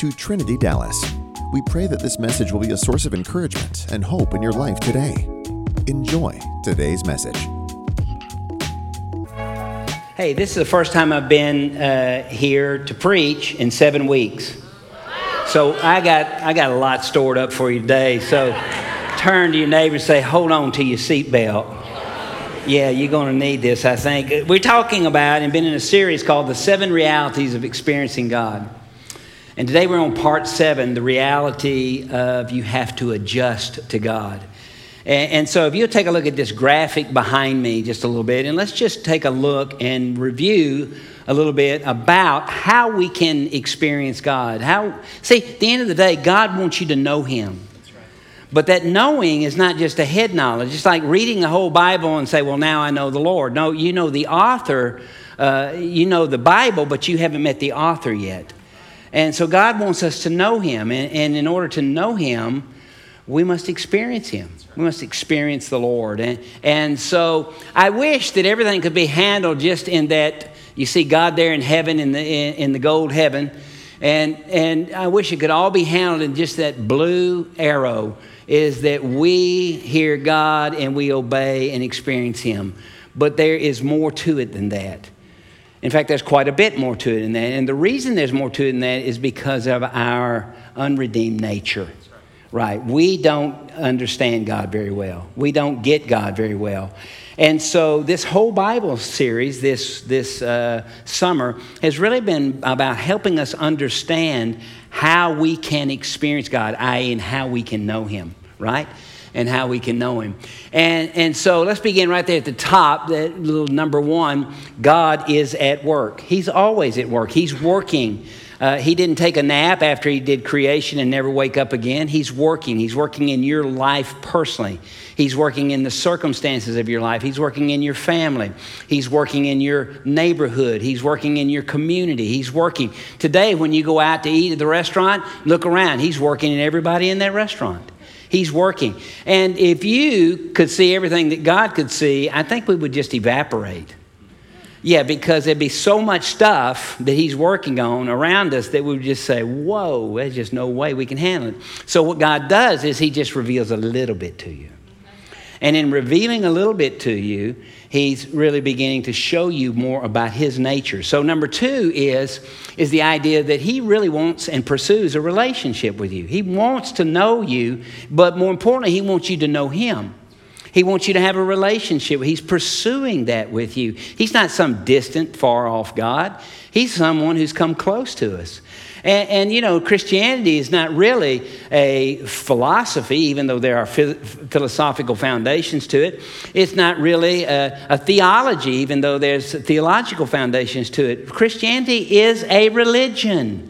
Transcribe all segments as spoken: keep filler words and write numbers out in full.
to Trinity Dallas. We pray that this message will be a source of encouragement and hope in your life today. Enjoy today's message. Hey, this is the first time I've been uh, here to preach in seven weeks. So I got I got a lot stored up for you today. So turn to your neighbor and say, hold on to your seatbelt. Yeah, you're going to need this, I think. We're talking about and been in a series called The Seven Realities of Experiencing God. And today we're on part seven, the reality of you have to adjust to God. And, and so if you'll take a look at this graphic behind me just a little bit, and let's just take a look and review a little bit about how we can experience God. How, see, at the end of the day, God wants you to know Him. But that knowing is not just a head knowledge. It's like reading the whole Bible and say, well, now I know the Lord. No, you know the author, uh, you know the Bible, but you haven't met the author yet. And so God wants us to know Him. And, and in order to know Him, we must experience Him. We must experience the Lord. And, and so I wish that everything could be handled just in that, you see God there in heaven, in the, in, in the gold heaven. And, and I wish it could all be handled in just that blue arrow, is that we hear God and we obey and experience Him. But there is more to it than that. In fact, there's quite a bit more to it than that. And the reason there's more to it than that is because of our unredeemed nature. Right. We don't understand God very well. We don't get God very well. And so this whole Bible series, this, this uh, summer, has really been about helping us understand how we can experience God, that is, and how we can know Him, right? And how we can know Him. And, and so let's begin right there at the top, that little number one, God is at work. He's always at work. He's working. Uh, he didn't take a nap after He did creation and never wake up again. He's working. He's working in your life personally. He's working in the circumstances of your life. He's working in your family. He's working in your neighborhood. He's working in your community. He's working. Today, when you go out to eat at the restaurant, look around. He's working in everybody in that restaurant. He's working. And if you could see everything that God could see, I think we would just evaporate. Yeah, because there'd be so much stuff that He's working on around us that we would just say, whoa, there's just no way we can handle it. So what God does is He just reveals a little bit to you. And in revealing a little bit to you, He's really beginning to show you more about His nature. So number two is, is the idea that He really wants and pursues a relationship with you. He wants to know you, but more importantly, He wants you to know Him. He wants you to have a relationship. He's pursuing that with you. He's not some distant, far off God. He's someone who's come close to us. And, and you know, Christianity is not really a philosophy, even though there are philosophical foundations to it. It's not really a, a theology, even though there's theological foundations to it. Christianity is a religion,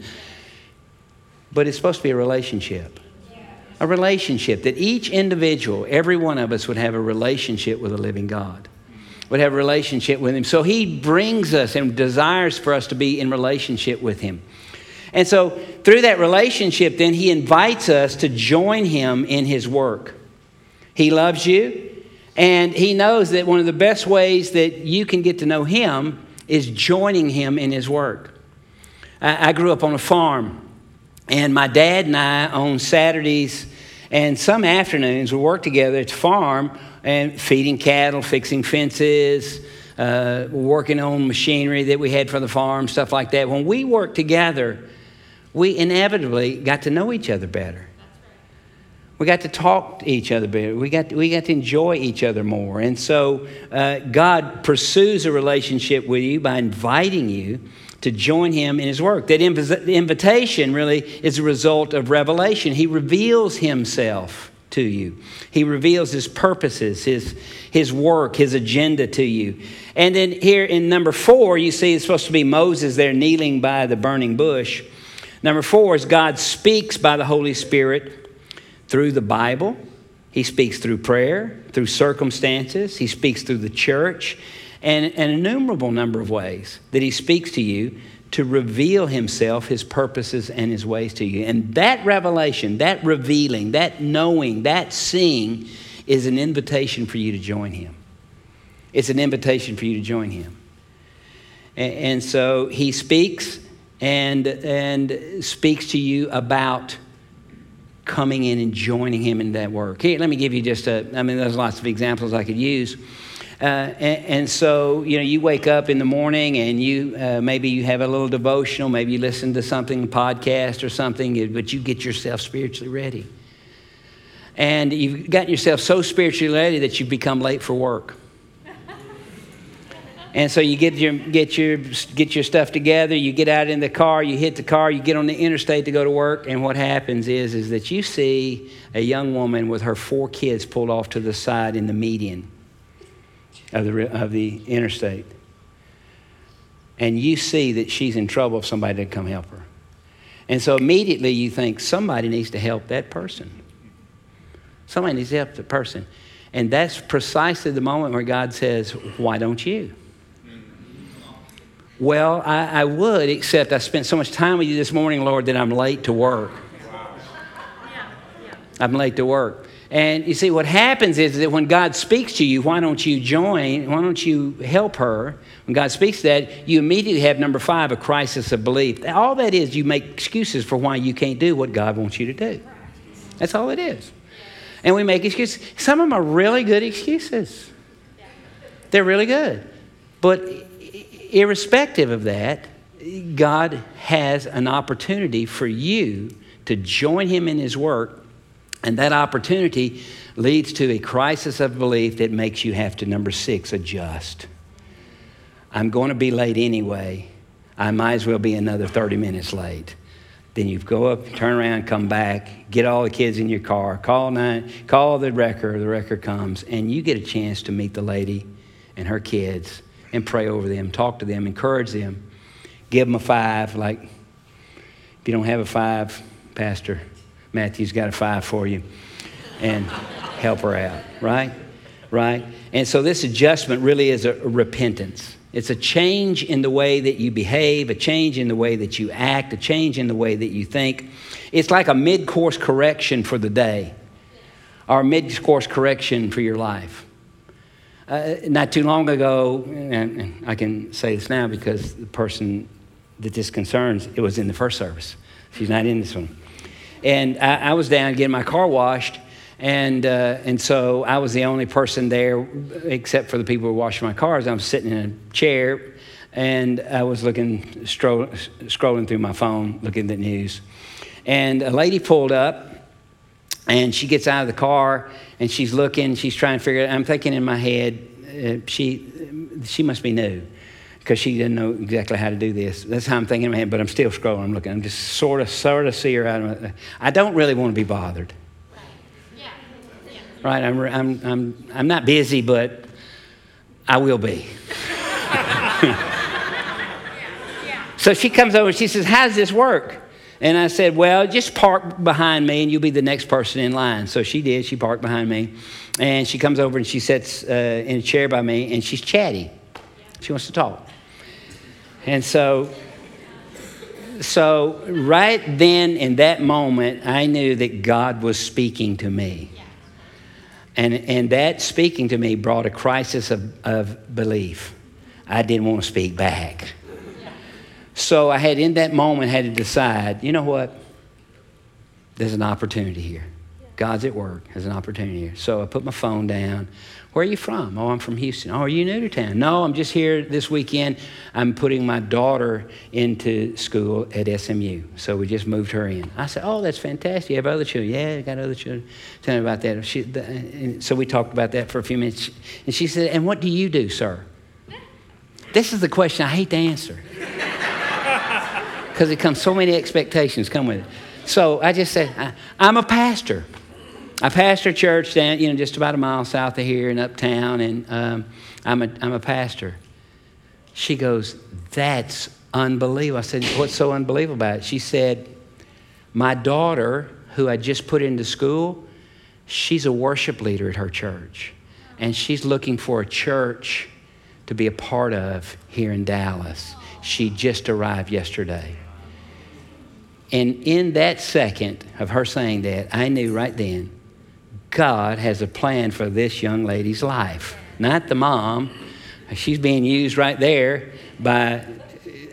but it's supposed to be a relationship. A relationship that each individual, every one of us would have a relationship with a living God, would have a relationship with Him. So He brings us and desires for us to be in relationship with Him. And so through that relationship, then He invites us to join Him in His work. He loves you, and He knows that one of the best ways that you can get to know Him is joining Him in His work. I, I grew up on a farm. And my dad and I, on Saturdays and some afternoons, we worked together at the farm and feeding cattle, fixing fences, uh, working on machinery that we had for the farm, stuff like that. When we worked together, we inevitably got to know each other better. We got to talk to each other better. We got to, we got to enjoy each other more. And so uh, God pursues a relationship with you by inviting you to join Him in His work. That inv- invitation really is a result of revelation. He reveals Himself to you. He reveals His purposes, His, His work, His agenda to you. And then here in number four, you see it's supposed to be Moses there kneeling by the burning bush. Number four is God speaks by the Holy Spirit through the Bible. He speaks through prayer, through circumstances. He speaks through the church. And an innumerable number of ways that He speaks to you to reveal Himself, His purposes, and His ways to you. And that revelation, that revealing, that knowing, that seeing is an invitation for you to join Him. It's an invitation for you to join Him. And, and so He speaks and, and speaks to you about coming in and joining him in that work. Here, let me give you just a, I mean, there's lots of examples I could use. Uh, and, and so, you know, you wake up in the morning and you, uh, maybe you have a little devotional, maybe you listen to something, a podcast or something, but you get yourself spiritually ready. And you've gotten yourself so spiritually ready that you've become late for work. And so you get your get your get your stuff together. You get out in the car. You hit the car. You get on the interstate to go to work. And what happens is is that you see a young woman with her four kids pulled off to the side in the median of the of the interstate. And you see that she's in trouble if somebody didn't come help her. And so immediately you think somebody needs to help that person. Somebody needs to help the person. And that's precisely the moment where God says, "Why don't you?" Well, I, I would, except I spent so much time with you this morning, Lord, that I'm late to work. I'm late to work. And you see, what happens is that when God speaks to you, why don't you join? Why don't you help her? When God speaks that, you immediately have, number five, a crisis of belief. All that is, you make excuses for why you can't do what God wants you to do. That's all it is. And we make excuses. Some of them are really good excuses. They're really good. But irrespective of that, God has an opportunity for you to join him in his work. And that opportunity leads to a crisis of belief that makes you have to, number six, adjust. I'm going to be late anyway. I might as well be another thirty minutes late. Then you go up, turn around, come back, get all the kids in your car, call nine, call the wrecker, the wrecker comes, and you get a chance to meet the lady and her kids and pray over them, talk to them, encourage them, give them a five. Like, if you don't have a five, Pastor Matthew's got a five for you, and help her out, right? Right? And so this adjustment really is a repentance. It's a change in the way that you behave, a change in the way that you act, a change in the way that you think. It's like a mid-course correction for the day, or a mid-course correction for your life. Uh, not too long ago, and I can say this now because the person that this concerns, it was in the first service. She's not in this one. And I, I was down getting my car washed, and uh, and so I was the only person there except for the people who were washing my cars. I was sitting in a chair, and I was looking, stroll, scrolling through my phone, looking at the news. And a lady pulled up, and she gets out of the car, and she's looking, she's trying to figure it out. I'm thinking in my head, uh, she she must be new, because she didn't know exactly how to do this. That's how I'm thinking in my head, but I'm still scrolling, I'm looking. I'm just sort of, sort of see her out of my, I don't really want to be bothered. Yeah. Yeah. Right, I'm, I'm, I'm, I'm not busy, but I will be. So she comes over and she says, "How does this work?" And I said, "Well, just park behind me and you'll be the next person in line." So she did. She parked behind me. And she comes over and she sits uh, in a chair by me, and she's chatty. She wants to talk. And so, so right then in that moment, I knew that God was speaking to me. And, and that speaking to me brought a crisis of, of belief. I didn't want to speak back. So I had, in that moment, had to decide, you know what? There's an opportunity here. God's at work. There's an opportunity here. So I put my phone down. "Where are you from?" "Oh, I'm from Houston." "Oh, are you new to town?" "No, I'm just here this weekend. I'm putting my daughter into school at S M U. So we just moved her in." I said, "Oh, that's fantastic. You have other children?" "Yeah, I got other children." Tell me about that. She, the, and so we talked about that for a few minutes. And she said, "And what do you do, sir?" This is the question I hate to answer, because it comes, so many expectations come with it. So I just said, I, I'm a pastor. I pastor a church down, you know, just about a mile south of here in Uptown, and um, I'm a I'm a pastor. She goes, "That's unbelievable." I said, "What's so unbelievable about it?" She said, "My daughter, who I just put into school, she's a worship leader at her church, and she's looking for a church to be a part of here in Dallas. She just arrived yesterday." And in that second of her saying that, I knew right then, God has a plan for this young lady's life. Not the mom. She's being used right there by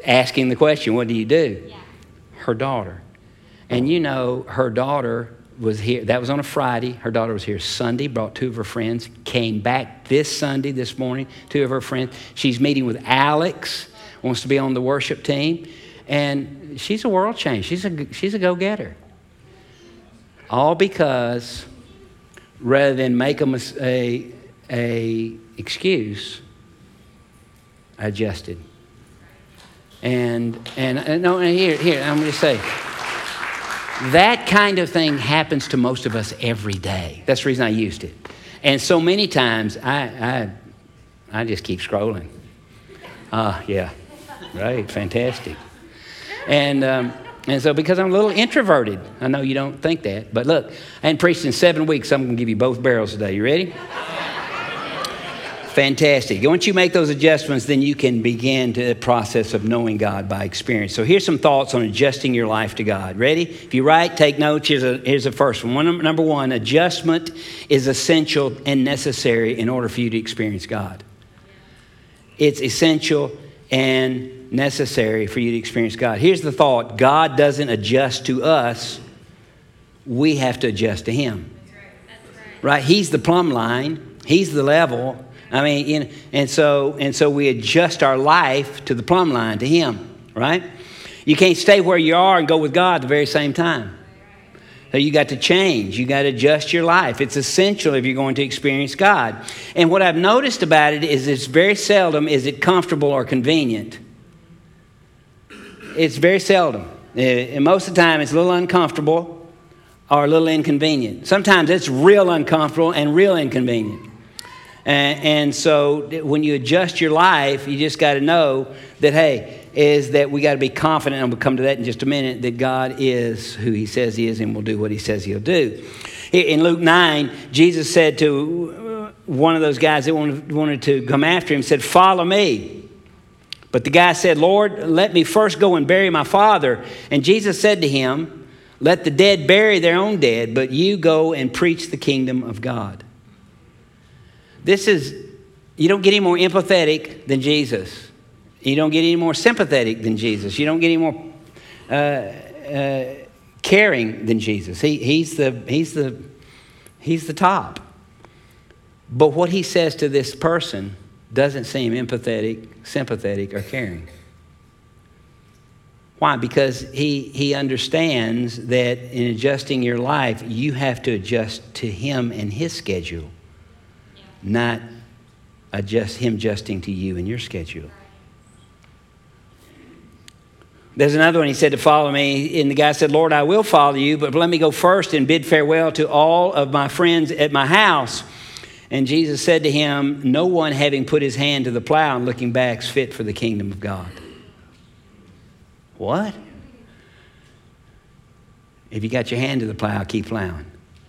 asking the question, what do you do? Yeah. Her daughter. And you know, her daughter was here. That was on a Friday. Her daughter was here Sunday, brought two of her friends, came back this Sunday, this morning, two of her friends. She's meeting with Alex, wants to be on the worship team. And she's a world change. She's a, she's a go-getter. All because rather than make a, a, a excuse, I adjusted. And, and, and no, here, here, I'm going to say, that kind of thing happens to most of us every day. That's the reason I used it. And so many times, I I, I just keep scrolling. Ah, uh, yeah, right, fantastic. And um, and so because I'm a little introverted, I know you don't think that, but look, I hadn't preached in seven weeks. I'm going to give you both barrels today. You ready? Fantastic. Once you make those adjustments, then you can begin the process of knowing God by experience. So here's some thoughts on adjusting your life to God. Ready? If you write, take notes. Here's, a, here's the first one. one. Number one, adjustment is essential and necessary in order for you to experience God. It's essential and necessary for you to experience God. Here's the thought. God doesn't adjust to us. We have to adjust to Him. That's right. That's right. Right? He's the plumb line. He's the level. I mean, you know, and so and so we adjust our life to the plumb line, to Him, right? You can't stay where you are and go with God at the very same time. So you got to change. You got to adjust your life. It's essential if you're going to experience God. And what I've noticed about it is it's very seldom is it comfortable or convenient. It's very seldom. And most of the time it's a little uncomfortable or a little inconvenient. Sometimes it's real uncomfortable and real inconvenient. And, and so when you adjust your life, you just got to know that, hey, is that we got to be confident, and we'll come to that in just a minute, that God is who He says He is and will do what He says He'll do. In Luke nine, Jesus said to one of those guys that wanted, wanted to come after Him, said, follow me. But the guy said, Lord, let me first go and bury my father. And Jesus said to him, let the dead bury their own dead, but you go and preach the kingdom of God. This is, you don't get any more empathetic than Jesus. You don't get any more sympathetic than Jesus. You don't get any more uh, uh, caring than Jesus. He, he's the, he's the, he's the top. But what He says to this person doesn't seem empathetic, sympathetic, or caring. Why? Because he, he understands that in adjusting your life, you have to adjust to Him and His schedule. Not adjust Him adjusting to you and your schedule. There's another one. He said to follow me. And the guy said, Lord, I will follow you, but let me go first and bid farewell to all of my friends at my house. And Jesus said to him, no one having put his hand to the plow and looking back is fit for the kingdom of God. What? If you got your hand to the plow, keep plowing.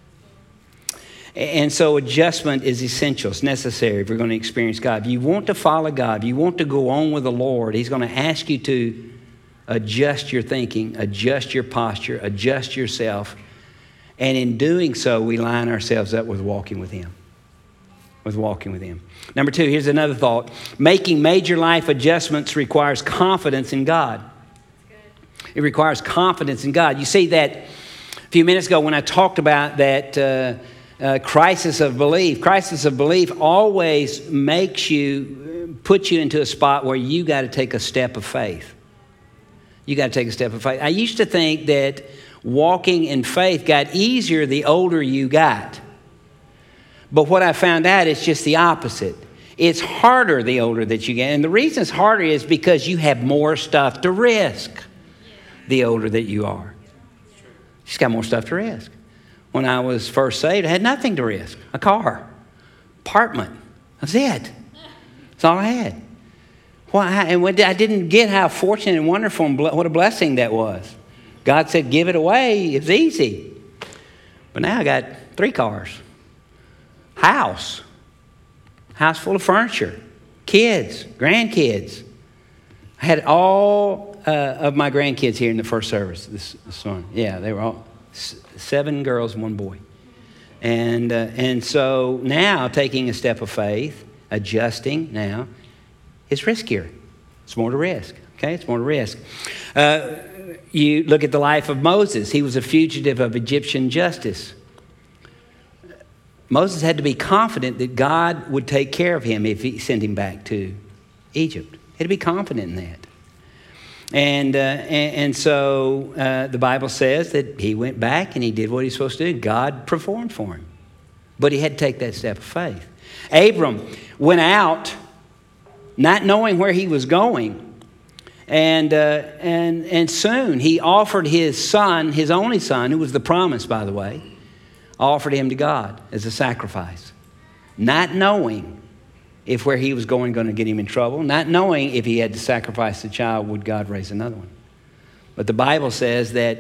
And so adjustment is essential. It's necessary if we're going to experience God. If you want to follow God, if you want to go on with the Lord, He's going to ask you to adjust your thinking, adjust your posture, adjust yourself. And in doing so, we line ourselves up with walking with Him. With walking with Him. Number two, here's another thought. Making major life adjustments requires confidence in God. It requires confidence in God. You see that a few minutes ago when I talked about that uh, Uh, crisis of belief. Crisis of belief always makes you, puts you into a spot where you got to take a step of faith. You got to take a step of faith. I used to think that walking in faith got easier the older you got. But what I found out is just the opposite. It's harder the older that you get. And the reason it's harder is because you have more stuff to risk the older that you are. You just got more stuff to risk. When I was first saved, I had nothing to risk. A car, apartment. That's it. That's all I had. Well, I, and when I didn't get how fortunate and wonderful and what a blessing that was. God said, give it away. It's easy. But now I got three cars. House. House full of furniture. Kids. Grandkids. I had all uh, of my grandkids here in the first service this, this morning. Yeah, they were all... Seven girls and one boy. And uh, and so now taking a step of faith, adjusting now, is riskier. It's more to risk, Okay, it's more risk. Uh, you look at the life of Moses. He was a fugitive of Egyptian justice. Moses had to be confident that God would take care of him if he sent him back to Egypt. He had to be confident in that. And, uh, and, and so uh, the Bible says that he went back and he did what he was supposed to do. God performed for him. But he had to take that step of faith. Abram went out not knowing where he was going. And, uh, and, and soon he offered his son, his only son, who was the promise, by the way, offered him to God as a sacrifice. Not knowing if where he was going going to get him in trouble, not knowing if he had to sacrifice the child, would God raise another one. But the Bible says that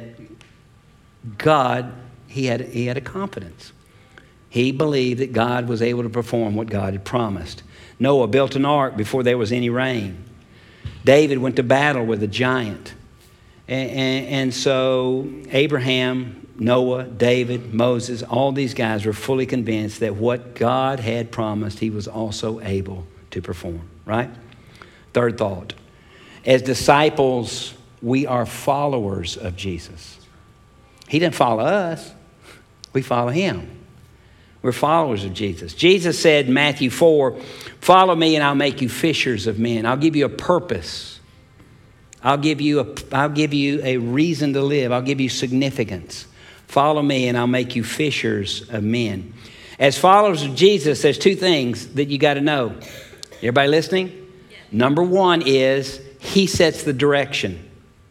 God, he had, he had a confidence. He believed that God was able to perform what God had promised. Noah built an ark before there was any rain. David went to battle with a giant. And, and, and so Abraham, Noah, David, Moses, all these guys were fully convinced that what God had promised, he was also able to perform, right? Third thought, as disciples, we are followers of Jesus. He didn't follow us. We follow him. We're followers of Jesus. Jesus said in Matthew four, follow me and I'll make you fishers of men. I'll give you a purpose. I'll give you a, I'll give you a reason to live. I'll give you significance. Follow me and I'll make you fishers of men. As followers of Jesus, there's two things that you got to know. Everybody listening? Yeah. Number one is he sets the direction.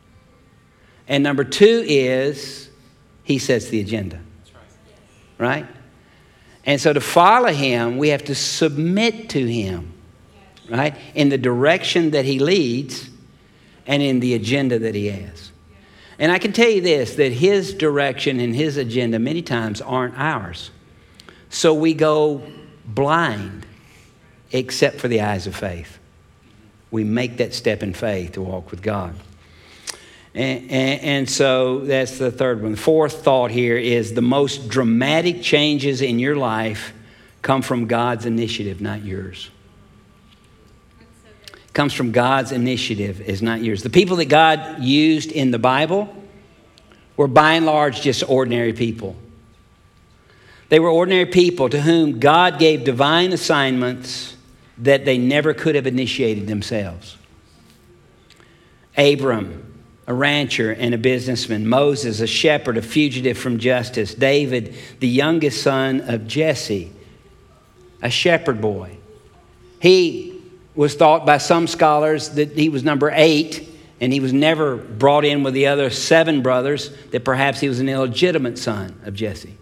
And number two is he sets the agenda. That's right. Right? And so to follow him, we have to submit to him, right? In the direction that he leads and in the agenda that he has. And I can tell you this, that his direction and his agenda many times aren't ours. So we go blind, except for the eyes of faith. We make that step in faith to walk with God. And, and, and so that's the third one. The fourth thought here is the most dramatic changes in your life come from God's initiative, not yours. Comes from God's initiative, is not yours. The people that God used in the Bible were by and large just ordinary people. They were ordinary people to whom God gave divine assignments that they never could have initiated themselves. Abram, a rancher and a businessman. Moses, a shepherd, a fugitive from justice. David, the youngest son of Jesse, a shepherd boy. He was thought by some scholars that he was number eight, and he was never brought in with the other seven brothers, that perhaps he was an illegitimate son of Jesse.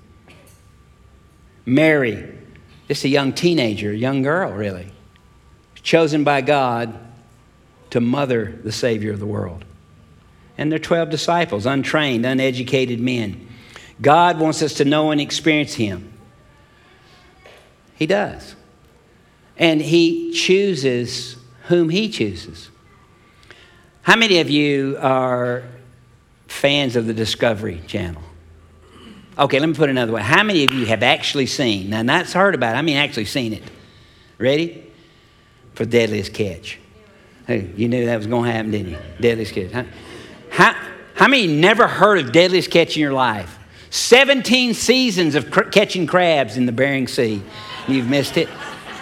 Mary, just a young teenager, a young girl really, chosen by God to mother the Savior of the world. And they're twelve disciples, untrained, uneducated men. God wants us to know and experience him. He does. And he chooses whom he chooses. How many of you are fans of the Discovery Channel? Okay, let me put it another way. How many of you have actually seen, now not heard about it, I mean actually seen it. Ready? For Deadliest Catch. Hey, you knew that was going to happen, didn't you? Deadliest Catch. Huh? How, how many never heard of Deadliest Catch in your life? seventeen seasons of cr- catching crabs in the Bering Sea. You've missed it.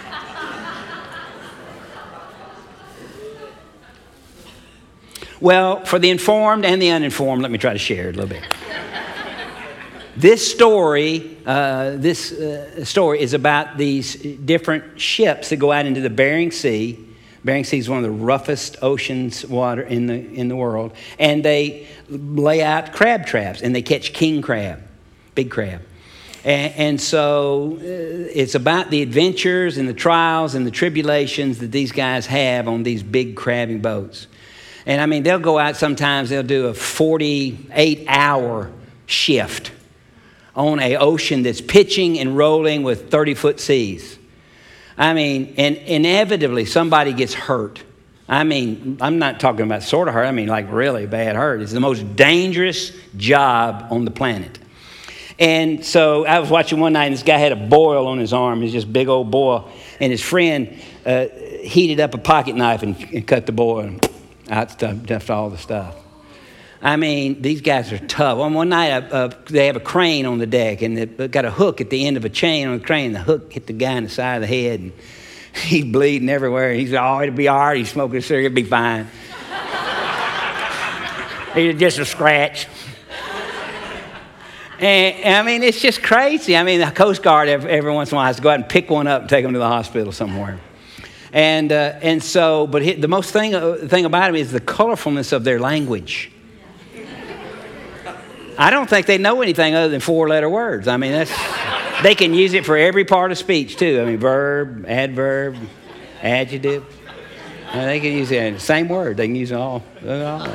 Well, for the informed and the uninformed, let me try to share it a little bit. This story, uh, this uh, story is about these different ships that go out into the Bering Sea. Bering Sea is one of the roughest oceans water in the in the world, and they lay out crab traps and they catch king crab, big crab, and, and so uh, it's about the adventures and the trials and the tribulations that these guys have on these big crabbing boats. And I mean, they'll go out sometimes. They'll do a forty-eight hour shift on an ocean that's pitching and rolling with thirty foot seas. I mean, and inevitably somebody gets hurt. I mean, I'm not talking about sort of hurt. I mean, like really bad hurt. It's the most dangerous job on the planet. And so I was watching one night, and this guy had a boil on his arm. It's just big old boil. And his friend uh, heated up a pocket knife and, and cut the boil. outstuffed all the stuff. I mean, these guys are tough. One, one night, uh, uh, they have a crane on the deck, and they've got a hook at the end of a chain on the crane. The hook hit the guy in the side of the head, and he's bleeding everywhere. He's, oh, it'll be all right. He's smoking a cigarette. It'll be fine. It's just a scratch. And, I mean, it's just crazy. I mean, the Coast Guard every, every once in a while has to go out and pick one up and take them to the hospital somewhere. And uh, and so, but he, the most thing, uh, thing about it is the colorfulness of their language. I don't think they know anything other than four-letter words. I mean, that's they can use it for every part of speech, too. I mean, verb, adverb, adjective. Uh, they can use the same word. They can use it all. all.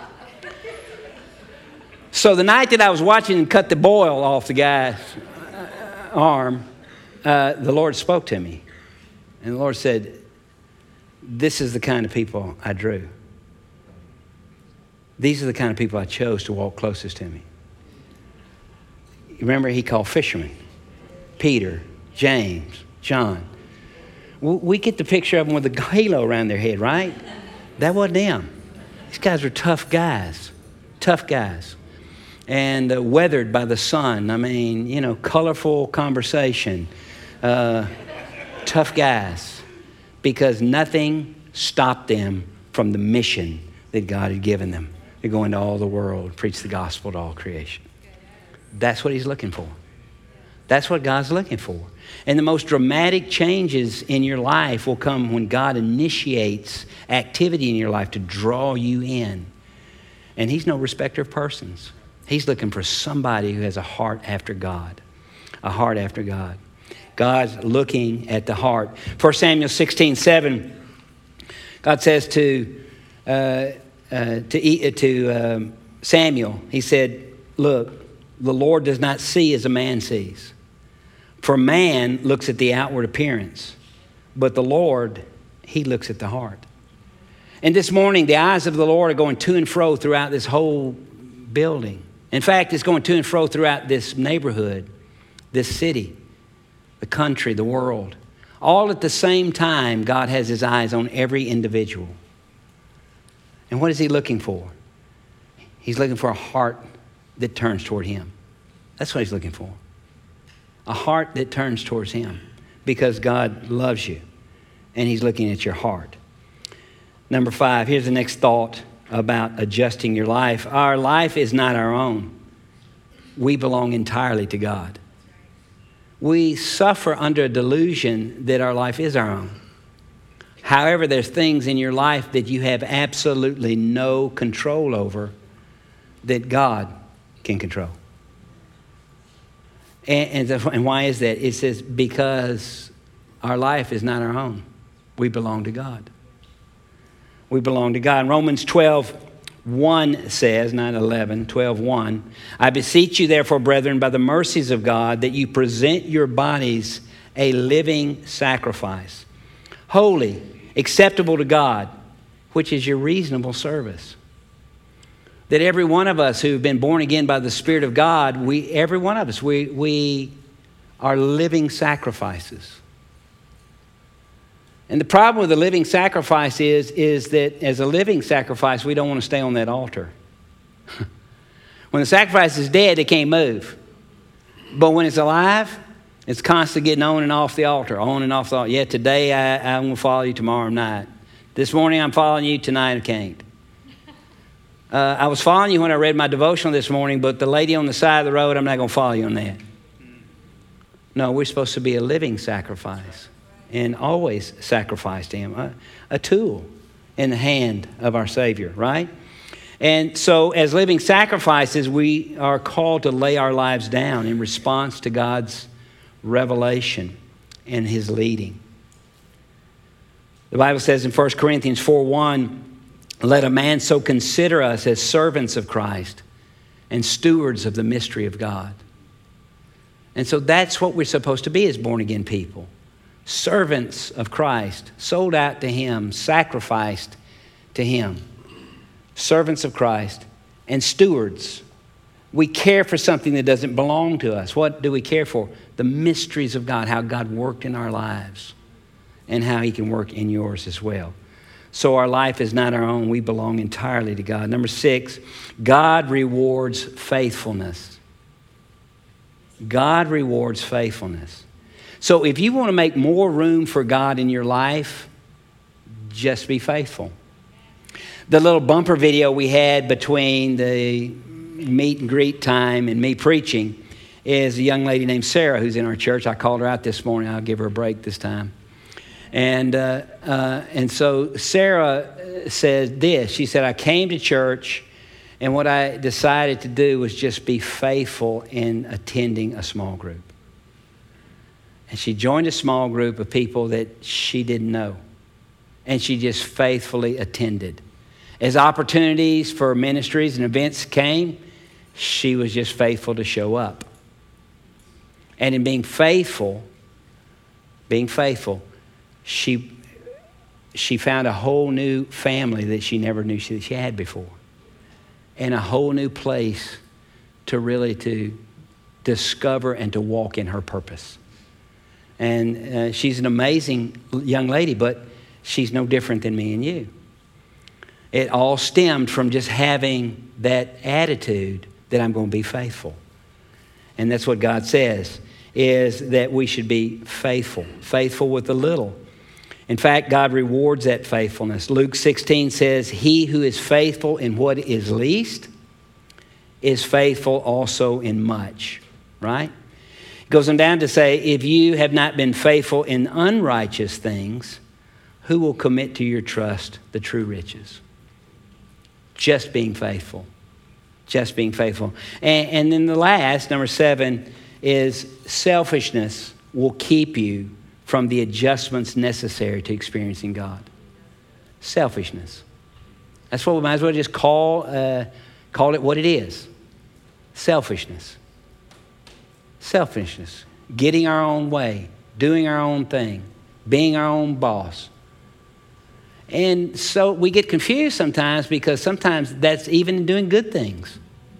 So the night that I was watching him cut the boil off the guy's arm, uh, the Lord spoke to me. And the Lord said, this is the kind of people I drew. These are the kind of people I chose to walk closest to me. Remember, he called fishermen, Peter, James, John. We get the picture of them with a halo around their head, right? That wasn't them. These guys were tough guys, tough guys. And uh, weathered by the sun. I mean, you know, colorful conversation. Uh, tough guys. Because nothing stopped them from the mission that God had given them. To go into all the world, preach the gospel to all creation. That's what he's looking for. That's what God's looking for. And the most dramatic changes in your life will come when God initiates activity in your life to draw you in. And he's no respecter of persons. He's looking for somebody who has a heart after God. A heart after God. God's looking at the heart. First Samuel sixteen seven, God says to uh, uh, to, to um, Samuel, he said, look, the Lord does not see as a man sees. For man looks at the outward appearance, but the Lord, he looks at the heart. And this morning, the eyes of the Lord are going to and fro throughout this whole building. In fact, it's going to and fro throughout this neighborhood, this city, the country, the world. All at the same time, God has his eyes on every individual. And what is he looking for? He's looking for a heart that turns toward him. That's what he's looking for. A heart that turns towards him because God loves you and he's looking at your heart. Number five, here's the next thought about adjusting your life. Our life is not our own. We belong entirely to God. We suffer under a delusion that our life is our own. However, there's things in your life that you have absolutely no control over that God can control. And, and, and why is that? It says because our life is not our own. We belong to God. We belong to God. Romans twelve one says, not eleven, twelve one, I beseech you therefore, brethren, by the mercies of God, that you present your bodies a living sacrifice, holy, acceptable to God, which is your reasonable service. That every one of us who've been born again by the Spirit of God, we, every one of us, we, we are living sacrifices. And the problem with the living sacrifice is, is that as a living sacrifice, we don't want to stay on that altar. When the sacrifice is dead, it can't move. But when it's alive, it's constantly getting on and off the altar, on and off the altar. Yeah, today I, I'm going to follow you, tomorrow night. This morning I'm following you, tonight I can't. Uh, I was following you when I read my devotional this morning, but the lady on the side of the road, I'm not going to follow you on that. No, we're supposed to be a living sacrifice and always sacrifice to him, a, a tool in the hand of our Savior, right? And so as living sacrifices, we are called to lay our lives down in response to God's revelation and his leading. The Bible says in First Corinthians four one, let a man so consider us as servants of Christ and stewards of the mystery of God. And so that's what we're supposed to be as born-again people. Servants of Christ, sold out to him, sacrificed to him. Servants of Christ and stewards. We care for something that doesn't belong to us. What do we care for? The mysteries of God, how God worked in our lives and how he can work in yours as well. So our life is not our own. We belong entirely to God. Number six, God rewards faithfulness. God rewards faithfulness. So if you want to make more room for God in your life, just be faithful. The little bumper video we had between the meet and greet time and me preaching is a young lady named Sarah who's in our church. I called her out this morning. I'll give her a break this time. And uh, uh, and so Sarah said this. She said, I came to church, and what I decided to do was just be faithful in attending a small group. And she joined a small group of people that she didn't know. And she just faithfully attended. As opportunities for ministries and events came, she was just faithful to show up. And in being faithful, being faithful, she she found a whole new family that she never knew she, she had before. And a whole new place to really to discover and to walk in her purpose. And uh, she's an amazing young lady, but she's no different than me and you. It all stemmed from just having that attitude that I'm going to be faithful. And that's what God says, is that we should be faithful, faithful with the little. In fact, God rewards that faithfulness. Luke sixteen says, he who is faithful in what is least is faithful also in much, right? It goes on down to say, if you have not been faithful in unrighteous things, who will commit to your trust the true riches? Just being faithful. Just being faithful. And, and then the last, number seven, is selfishness will keep you from the adjustments necessary to experiencing God. Selfishness. That's what we might as well just call, uh, call it what it is. Selfishness. Selfishness. Getting our own way. Doing our own thing. Being our own boss. And so we get confused sometimes because sometimes that's even doing good things.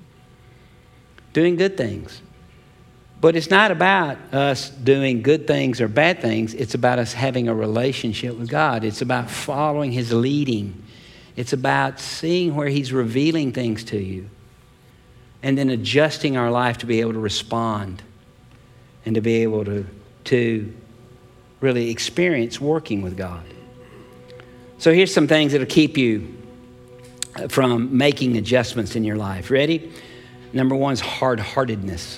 Doing good things. But it's not about us doing good things or bad things. It's about us having a relationship with God. It's about following His leading. It's about seeing where He's revealing things to you. And then adjusting our life to be able to respond and to be able to, to really experience working with God. So here's some things that'll keep you from making adjustments in your life. Ready? Number one is hard-heartedness.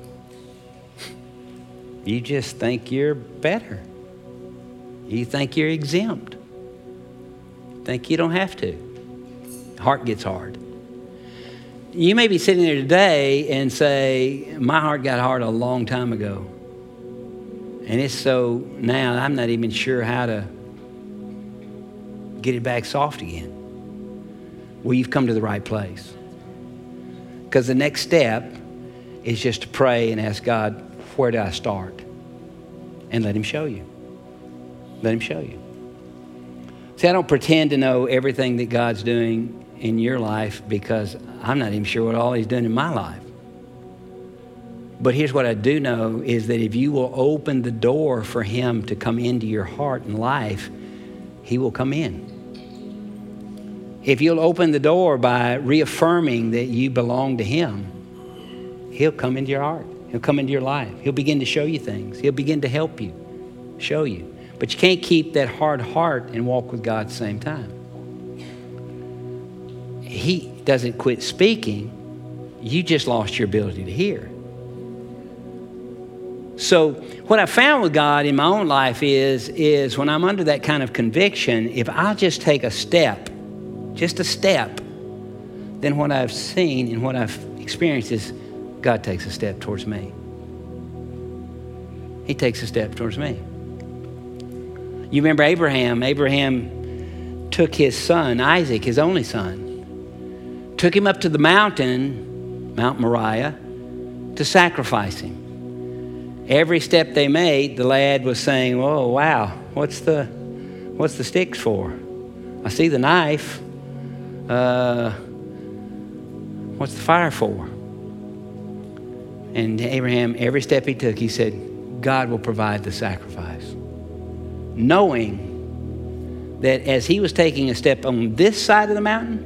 You just think you're better. You think you're exempt. Think you don't have to. Heart gets hard. You may be sitting there today and say, my heart got hard a long time ago. And it's so now I'm not even sure how to get it back soft again. Well, you've come to the right place. Because the next step is just to pray and ask God, where do I start? And let Him show you. Let Him show you. See, I don't pretend to know everything that God's doing in your life because I'm not even sure what all He's doing in my life. But here's what I do know is that if you will open the door for Him to come into your heart and life, He will come in. If you'll open the door by reaffirming that you belong to Him, He'll come into your heart. He'll come into your life. He'll begin to show you things. He'll begin to help you, show you. But you can't keep that hard heart and walk with God at the same time. He doesn't quit speaking. You just lost your ability to hear. So what I found with God in my own life is, is when I'm under that kind of conviction, if I just take a step, just a step, then what I've seen and what I've experienced is God takes a step towards me. He takes a step towards me. You remember Abraham. Abraham took his son, Isaac, his only son, took him up to the mountain, Mount Moriah, to sacrifice him. Every step they made, the lad was saying, oh, wow, what's the, what's the sticks for? I see the knife. Uh, what's the fire for? And Abraham, every step he took, he said, God will provide the sacrifice. Knowing that as he was taking a step on this side of the mountain,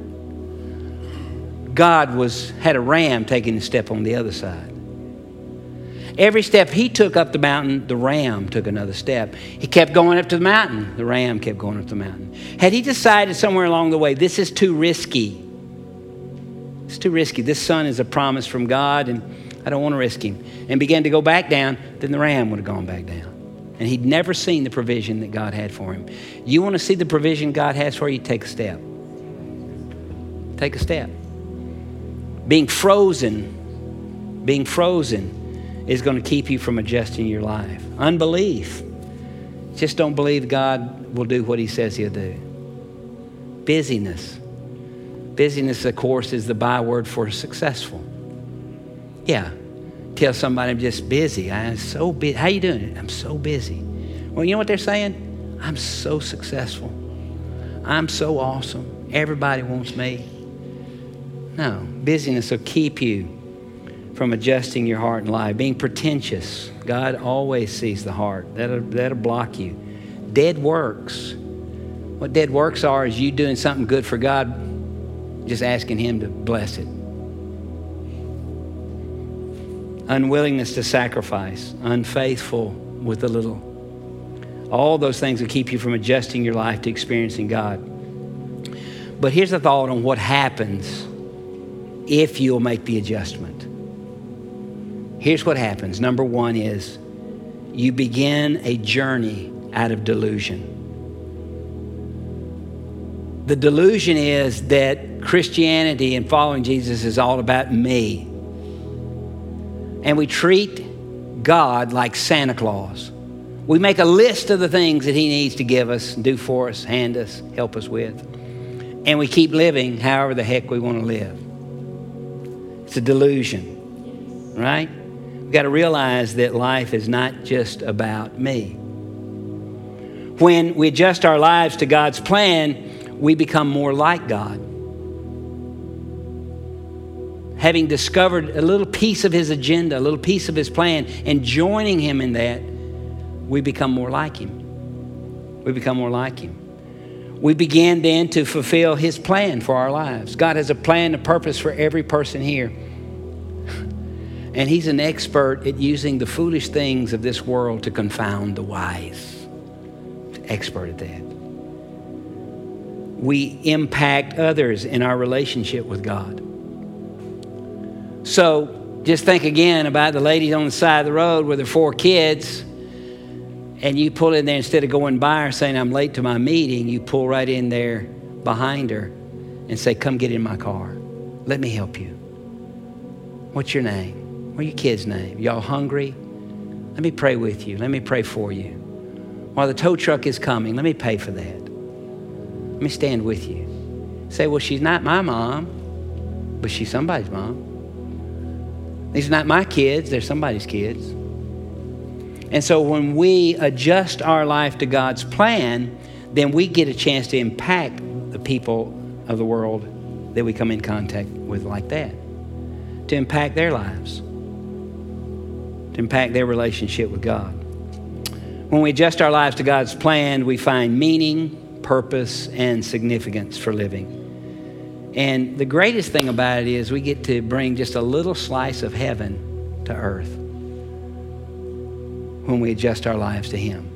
God was had a ram taking a step on the other side. Every step he took up the mountain, the ram took another step. He kept going up to the mountain. The ram kept going up the mountain. Had he decided somewhere along the way, this is too risky. It's too risky. This son is a promise from God, and I don't want to risk him, and began to go back down, then the ram would have gone back down. And he'd never seen the provision that God had for him. You want to see the provision God has for you? Take a step. Take a step. Being frozen, being frozen is going to keep you from adjusting your life. Unbelief. Just don't believe God will do what he says he'll do. Busyness. Busyness, of course, is the byword for successful. Yeah. Tell somebody I'm just busy. I'm so busy. How you doing? I'm so busy. Well, you know what they're saying? I'm so successful. I'm so awesome. Everybody wants me. No. Busyness will keep you from adjusting your heart and life. Being pretentious. God always sees the heart. That'll, that'll block you. Dead works. What dead works are is you doing something good for God, just asking him to bless it. Unwillingness to sacrifice. Unfaithful with a little. All those things will keep you from adjusting your life to experiencing God. But here's a thought on what happens if you'll make the adjustment. Here's what happens. Number one is you begin a journey out of delusion. The delusion is that Christianity and following Jesus is all about me. And we treat God like Santa Claus. We make a list of the things that he needs to give us, do for us, hand us, help us with. And we keep living however the heck we want to live. It's a delusion, right? We've got to realize that life is not just about me. When we adjust our lives to God's plan, we become more like God. Having discovered a little piece of his agenda, a little piece of his plan, and joining him in that, we become more like him. We become more like him. We begin then to fulfill his plan for our lives. God has a plan, a purpose for every person here. And he's an expert at using the foolish things of this world to confound the wise. Expert at that. We impact others in our relationship with God. So just think again about the lady on the side of the road with her four kids, and you pull in there instead of going by her saying, I'm late to my meeting, you pull right in there behind her and say, come get in my car. Let me help you. What's your name? What's your kid's name? Y'all hungry? Let me pray with you. Let me pray for you. While the tow truck is coming, let me pay for that. Let me stand with you. Say, well, she's not my mom, but she's somebody's mom. These are not my kids, they're somebody's kids. And so when we adjust our life to God's plan, then we get a chance to impact the people of the world that we come in contact with like that. To impact their lives. To impact their relationship with God. When we adjust our lives to God's plan, we find meaning, purpose, and significance for living. And the greatest thing about it is we get to bring just a little slice of heaven to earth when we adjust our lives to him.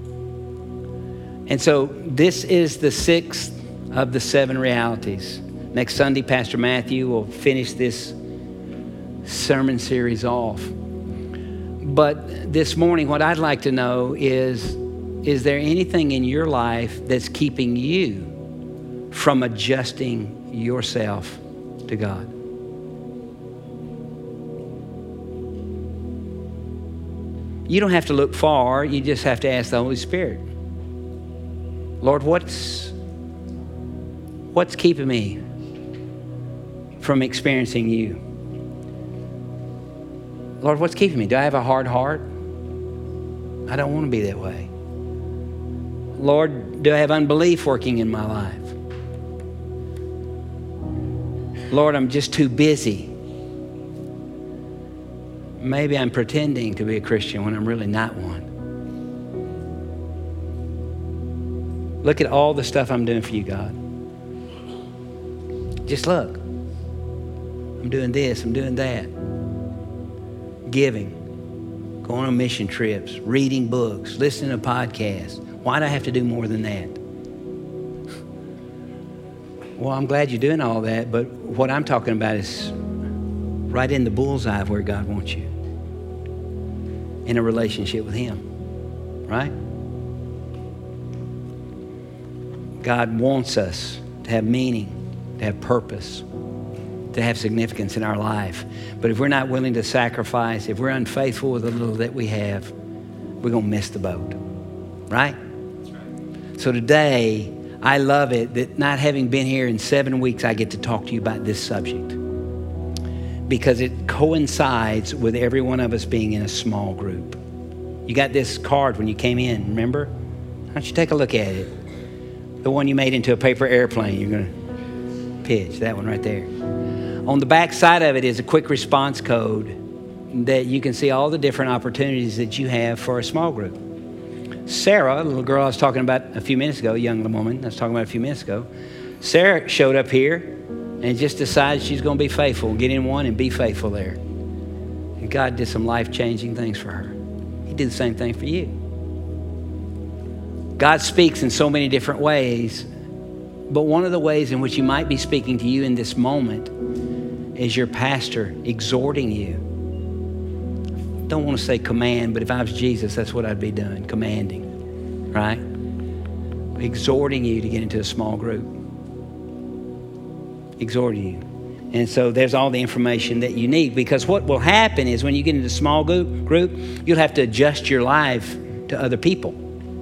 And so this is the sixth of the seven realities. Next Sunday, Pastor Matthew will finish this sermon series off. But this morning, what I'd like to know is, is there anything in your life that's keeping you from adjusting yourself to God? You don't have to look far. You just have to ask the Holy Spirit. Lord, what's, what's keeping me from experiencing you? Lord, what's keeping me? Do I have a hard heart? I don't want to be that way. Lord, do I have unbelief working in my life? Lord, I'm just too busy. Maybe I'm pretending to be a Christian when I'm really not one. Look at all the stuff I'm doing for you, God. Just look. I'm doing this, I'm doing that. Giving, going on mission trips, reading books, listening to podcasts. Why do I have to do more than that? Well, I'm glad you're doing all that, but what I'm talking about is right in the bullseye of where God wants you. In a relationship with Him, right? God wants us to have meaning, to have purpose, to have significance in our life. But if we're not willing to sacrifice, if we're unfaithful with the little that we have, we're going to miss the boat, right? That's right. So today, I love it that not having been here in seven weeks, I get to talk to you about this subject because it coincides with every one of us being in a small group. You got this card when you came in, remember? Why don't you take a look at it? The one you made into a paper airplane. You're going to pitch, that one right there. On the back side of it is a quick response code that you can see all the different opportunities that you have for a small group. Sarah, a little girl I was talking about a few minutes ago, a young woman I was talking about a few minutes ago, Sarah showed up here and just decided she's going to be faithful, get in one and be faithful there. And God did some life-changing things for her. He did the same thing for you. God speaks in so many different ways, but one of the ways in which He might be speaking to you in this moment is your pastor exhorting you. Don't want to say command, but if I was Jesus, that's what I'd be doing, commanding, right? Exhorting you to get into a small group. Exhorting you. And so there's all the information that you need, because what will happen is when you get into a small group, group, you'll have to adjust your life to other people.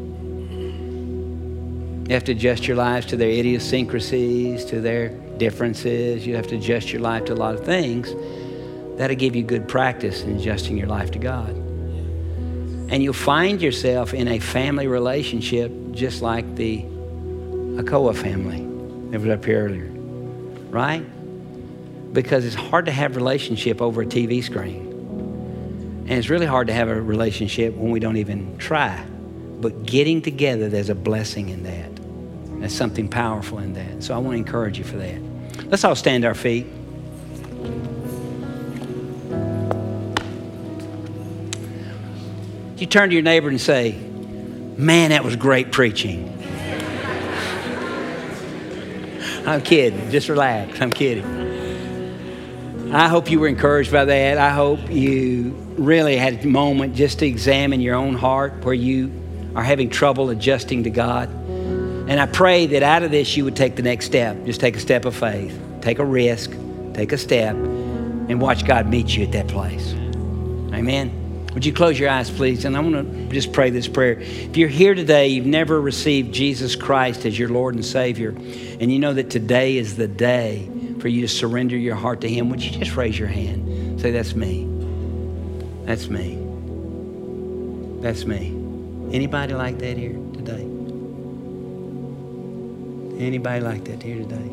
You have to adjust your lives to their idiosyncrasies, to their differences. You have to adjust your life to a lot of things. That'll give you good practice in adjusting your life to God. And you'll find yourself in a family relationship just like the Akoa family that was up here earlier, right? Because it's hard to have a relationship over a T V screen. And it's really hard to have a relationship when we don't even try. But getting together, there's a blessing in that. There's something powerful in that. So I want to encourage you for that. Let's all stand to our feet. You turn to your neighbor and say, man, that was great preaching. I'm kidding. Just relax. I'm kidding. I hope you were encouraged by that. I hope you really had a moment just to examine your own heart where you are having trouble adjusting to God. And I pray that out of this you would take the next step. Just take a step of faith. Take a risk. Take a step. And watch God meet you at that place. Amen. Would you close your eyes, please? And I want to just pray this prayer. If you're here today, you've never received Jesus Christ as your Lord and Savior, and you know that today is the day for you to surrender your heart to Him, would you just raise your hand? Say, that's me. That's me. That's me. Anybody like that here today? Anybody like that here today?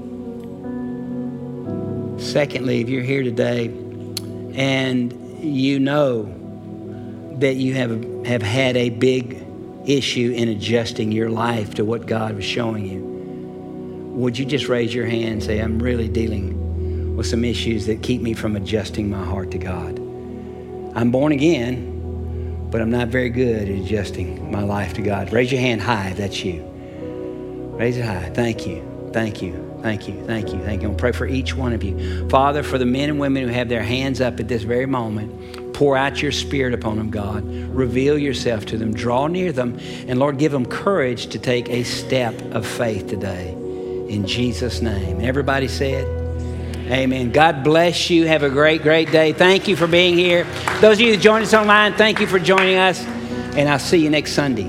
Secondly, if you're here today and you know that you have, have had a big issue in adjusting your life to what God was showing you, would you just raise your hand and say, I'm really dealing with some issues that keep me from adjusting my heart to God. I'm born again, but I'm not very good at adjusting my life to God. Raise your hand high if that's you. Raise it high. Thank you. Thank you. Thank you. Thank you. Thank you. I'll pray for each one of you. Father, for the men and women who have their hands up at this very moment, pour out your Spirit upon them, God. Reveal yourself to them. Draw near them. And Lord, give them courage to take a step of faith today. In Jesus' name. Everybody said, amen. God bless you. Have a great, great day. Thank you for being here. Those of you that joined us online, thank you for joining us. And I'll see you next Sunday.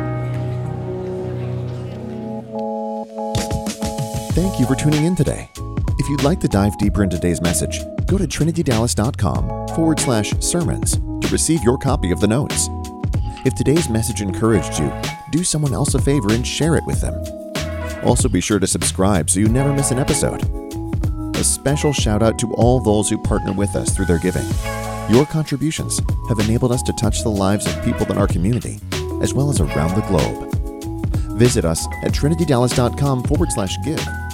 Thank you for tuning in today. If you'd like to dive deeper into today's message, go to trinitydallas.com forward slash sermons to receive your copy of the notes. If today's message encouraged you, do someone else a favor and share it with them. Also be sure to subscribe so you never miss an episode. A special shout out to all those who partner with us through their giving. Your contributions have enabled us to touch the lives of people in our community, as well as around the globe. Visit us at trinity dallas dot com forward slash give